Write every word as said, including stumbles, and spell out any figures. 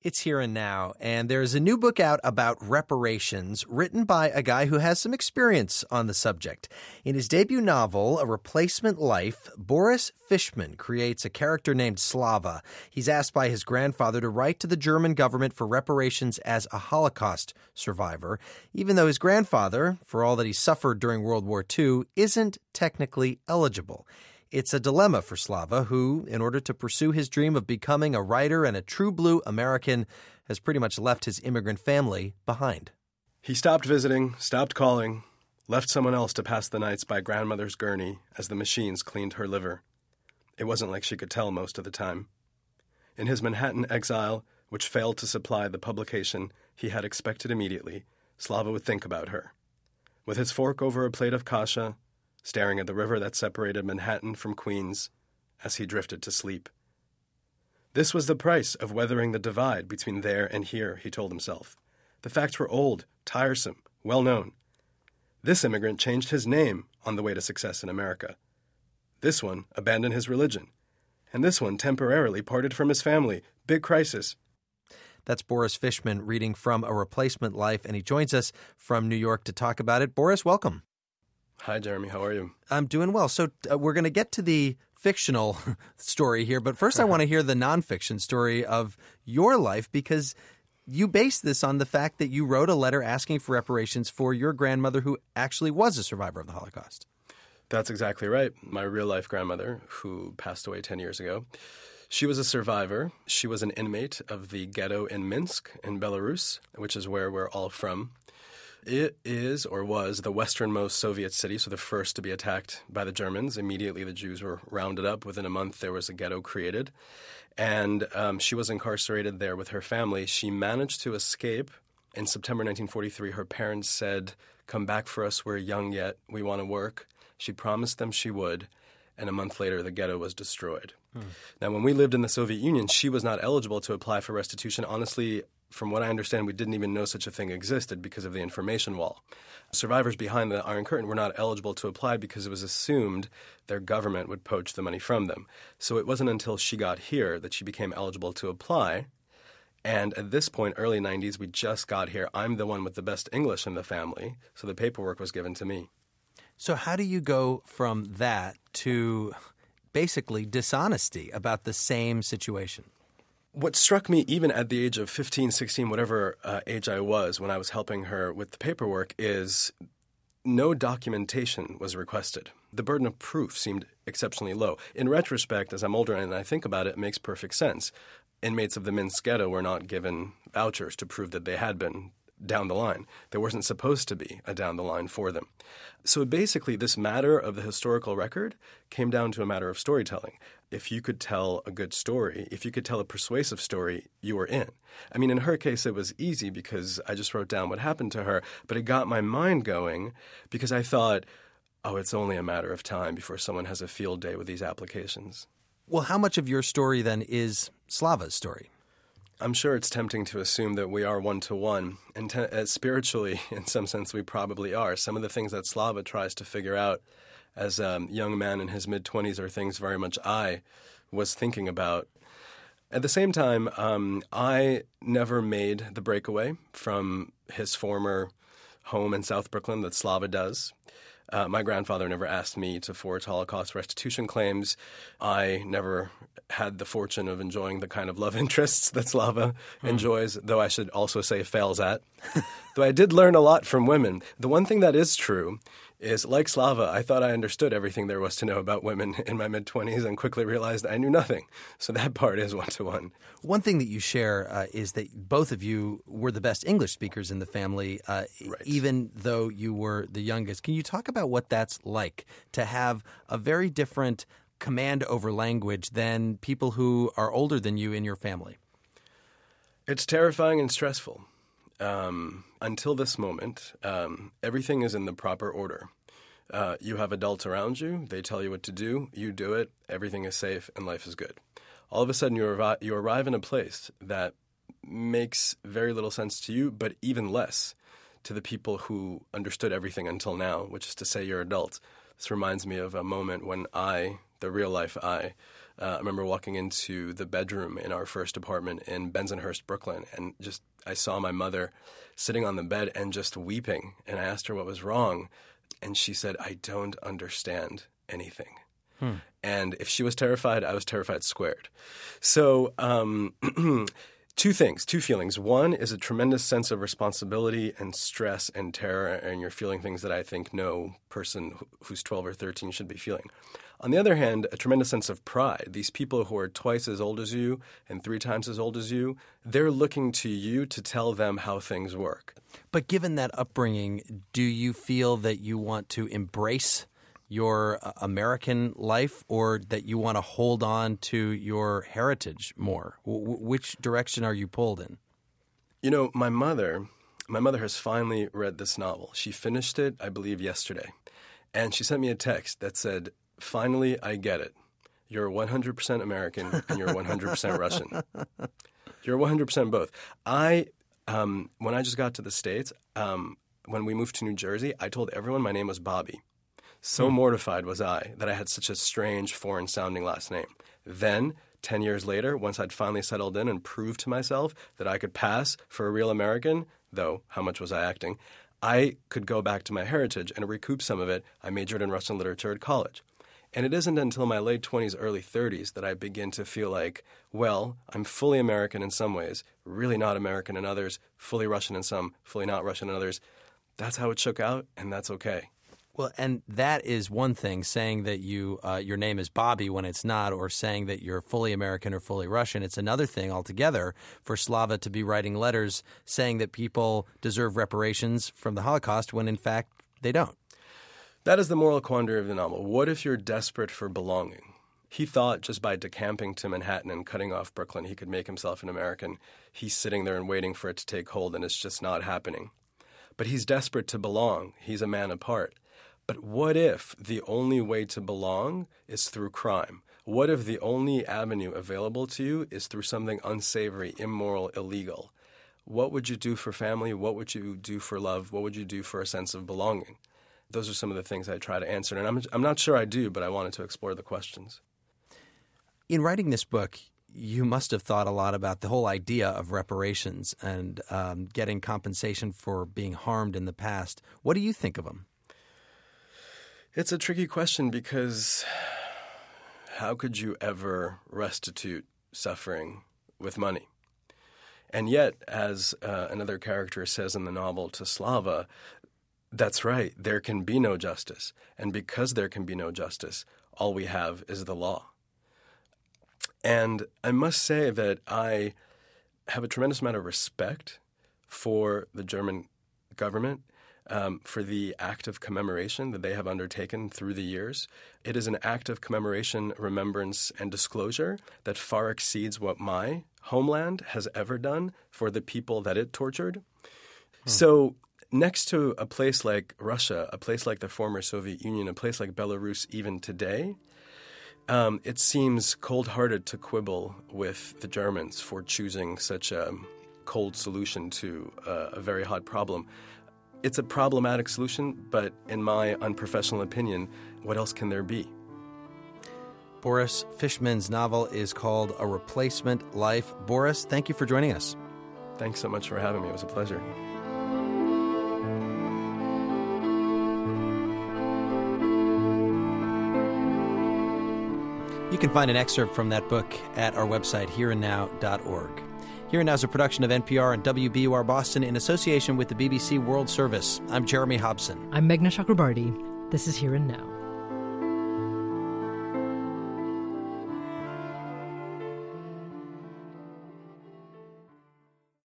It's Here and Now, and there's a new book out about reparations written by a guy who has some experience on the subject. In his debut novel, A Replacement Life, Boris Fishman creates a character named Slava. He's asked by his grandfather to write to the German government for reparations as a Holocaust survivor, even though his grandfather, for all that he suffered during World War Two, isn't technically eligible. It's a dilemma for Slava, who, in order to pursue his dream of becoming a writer and a true blue American, has pretty much left his immigrant family behind. He stopped visiting, stopped calling, left someone else to pass the nights by grandmother's gurney as the machines cleaned her liver. It wasn't like she could tell most of the time. In his Manhattan exile, which failed to supply the publication he had expected immediately, Slava would think about her. With his fork over a plate of kasha, staring at the river that separated Manhattan from Queens as he drifted to sleep. This was the price of weathering the divide between there and here, he told himself. The facts were old, tiresome, well-known. This immigrant changed his name on the way to success in America. This one abandoned his religion. And this one temporarily parted from his family. Big crisis. That's Boris Fishman reading from A Replacement Life, and he joins us from New York to talk about it. Boris, welcome. Hi, Jeremy. How are you? I'm doing well. So uh, we're going to get to the fictional story here, but first I want to hear the nonfiction story of your life, because you base this on the fact that you wrote a letter asking for reparations for your grandmother who actually was a survivor of the Holocaust. That's exactly right. My real-life grandmother, who passed away ten years ago, she was a survivor. She was an inmate of the ghetto in Minsk in Belarus, which is where we're all from. It is, or was, the westernmost Soviet city, so the first to be attacked by the Germans. Immediately, the Jews were rounded up. Within a month, there was a ghetto created. And um, she was incarcerated there with her family. She managed to escape. In September nineteen forty-three, her parents said, "Come back for us. We're young yet. We want to work." She promised them she would. And a month later, the ghetto was destroyed. Hmm. Now, when we lived in the Soviet Union, she was not eligible to apply for restitution. Honestly, from what I understand, we didn't even know such a thing existed because of the information wall. Survivors behind the Iron Curtain were not eligible to apply because it was assumed their government would poach the money from them. So it wasn't until she got here that she became eligible to apply. And at this point, early nineties, we just got here. I'm the one with the best English in the family, so the paperwork was given to me. So how do you go from that to basically dishonesty about the same situation? What struck me, even at the age of fifteen, sixteen, whatever uh, age I was when I was helping her with the paperwork, is no documentation was requested. The burden of proof seemed exceptionally low. In retrospect, as I'm older and I think about it, it makes perfect sense. Inmates of the Minsk ghetto were not given vouchers to prove that they had been down the line. There wasn't supposed to be a down the line for them. So basically, this matter of the historical record came down to a matter of storytelling. If you could tell a good story, if you could tell a persuasive story, you were in. I mean, in her case, it was easy because I just wrote down what happened to her, but it got my mind going because I thought, oh, it's only a matter of time before someone has a field day with these applications. Well, how much of your story then is Slava's story? I'm sure it's tempting to assume that we are one-to-one, and te- uh, spiritually, in some sense, we probably are. Some of the things that Slava tries to figure out as a young man in his mid-twenties are things very much I was thinking about. At the same time, um, I never made the breakaway from his former home in South Brooklyn that Slava does. Uh, my grandfather never asked me to forge Holocaust restitution claims. I never had the fortune of enjoying the kind of love interests that Slava hmm. enjoys, though I should also say fails at. Though I did learn a lot from women. The one thing that is true is, like Slava, I thought I understood everything there was to know about women in my mid-twenties and quickly realized I knew nothing. So that part is one-to-one. One thing that you share uh, is that both of you were the best English speakers in the family, uh, right. even though you were the youngest. Can you talk about what that's like to have a very different command over language than people who are older than you in your family? It's terrifying and stressful. Um, until this moment, um, everything is in the proper order. Uh, you have adults around you. They tell you what to do. You do it. Everything is safe and life is good. All of a sudden, you, arri- you arrive in a place that makes very little sense to you, but even less to the people who understood everything until now, which is to say you're adults. This reminds me of a moment when I, the real-life I, Uh, I remember walking into the bedroom in our first apartment in Bensonhurst, Brooklyn, and just I saw my mother sitting on the bed and just weeping. And I asked her what was wrong, and she said, "I don't understand anything." Hmm. And if she was terrified, I was terrified squared. So um, two things, two feelings. One is a tremendous sense of responsibility and stress and terror, and you're feeling things that I think no person who's twelve or thirteen should be feeling. On the other hand, a tremendous sense of pride. These people who are twice as old as you and three times as old as you, they're looking to you to tell them how things work. But given that upbringing, do you feel that you want to embrace your uh, American life, or that you want to hold on to your heritage more? W- which direction are you pulled in? You know, my mother, my mother has finally read this novel. She finished it, I believe, yesterday. And she sent me a text that said, "Finally, I get it. You're one hundred percent American and you're one hundred percent Russian. You're one hundred percent both." I, um, when I just got to the States, um, when we moved to New Jersey, I told everyone my name was Bobby. So hmm. mortified was I that I had such a strange, foreign-sounding last name. Then, ten years later, once I'd finally settled in and proved to myself that I could pass for a real American, though how much was I acting, I could go back to my heritage and recoup some of it. I majored in Russian literature at college. And it isn't until my late twenties, early thirties that I begin to feel like, well, I'm fully American in some ways, really not American in others, fully Russian in some, fully not Russian in others. That's how it shook out, and that's okay. Well, and that is one thing, saying that you uh, your name is Bobby when it's not, or saying that you're fully American or fully Russian. It's another thing altogether for Slava to be writing letters saying that people deserve reparations from the Holocaust when, in fact, they don't. That is the moral quandary of the novel. What if you're desperate for belonging? He thought just by decamping to Manhattan and cutting off Brooklyn, he could make himself an American. He's sitting there and waiting for it to take hold, and it's just not happening. But he's desperate to belong. He's a man apart. But what if the only way to belong is through crime? What if the only avenue available to you is through something unsavory, immoral, illegal? What would you do for family? What would you do for love? What would you do for a sense of belonging? Those are some of the things I try to answer. And I'm, I'm not sure I do, but I wanted to explore the questions. In writing this book, you must have thought a lot about the whole idea of reparations and um, getting compensation for being harmed in the past. What do you think of them? It's a tricky question because how could you ever restitute suffering with money? And yet, as uh, another character says in the novel to Slava, that's right, there can be no justice. And because there can be no justice, all we have is the law. And I must say that I have a tremendous amount of respect for the German government, um, for the act of commemoration that they have undertaken through the years. It is an act of commemoration, remembrance, and disclosure that far exceeds what my homeland has ever done for the people that it tortured. Hmm. So next to a place like Russia, a place like the former Soviet Union, a place like Belarus even today, um, it seems cold-hearted to quibble with the Germans for choosing such a cold solution to uh, a very hot problem. It's a problematic solution, but in my unprofessional opinion, what else can there be? Boris Fishman's novel is called A Replacement Life. Boris, thank you for joining us. Thanks so much for having me. It was a pleasure. You can find an excerpt from that book at our website, here and now dot org. Here and Now is a production of N P R and W B U R Boston in association with the B B C World Service. I'm Jeremy Hobson. I'm Meghna Chakrabarti. This is Here and Now.